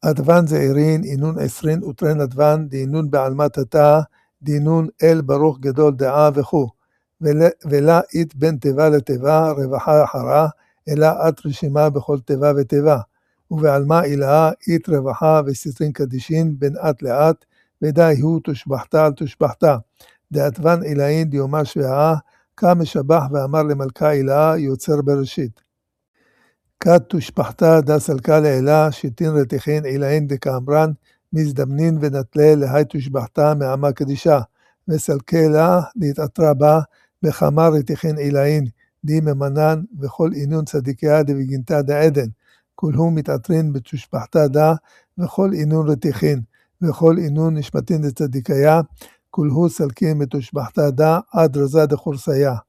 אדוון זעירין, אינון עשרין וטרן אדוון, דינון בעלמת התא, דינון אל ברוך גדול דעה וכו'. ולה אית בין תיבה לתיבה, רווחה אחרה, אלא את רשימה בכל תיבה ותיבה. ובעלמה אילאה, אית רווחה וסטרין קדישין, בין את לאט, ודאי הוא תושבחתה על תושבחתה. דאתוון אילאין דיומה שביעה, קם משבח ואמר למלכה אילאה, יוצר בראשית. כת תושבחתה דה סלקה לאלה, שיטין רתיחין אילאין דקאמרן, מזדמנין ונטלה להי תושבחתה מעמה קדישה, וסלקה לה להתעטרה בה, בחמה רתיחין אילאין, די ממנן, וכל אינון צדיקיה דבגינתה דעדן, כולהו מתעטרין בתושבחתה דה, וכל אינון רתיחין, וכל אינון נשמתין דצדיקיה, כולהו סלקין בתושבחתה דה, עד רזה דחורסיה.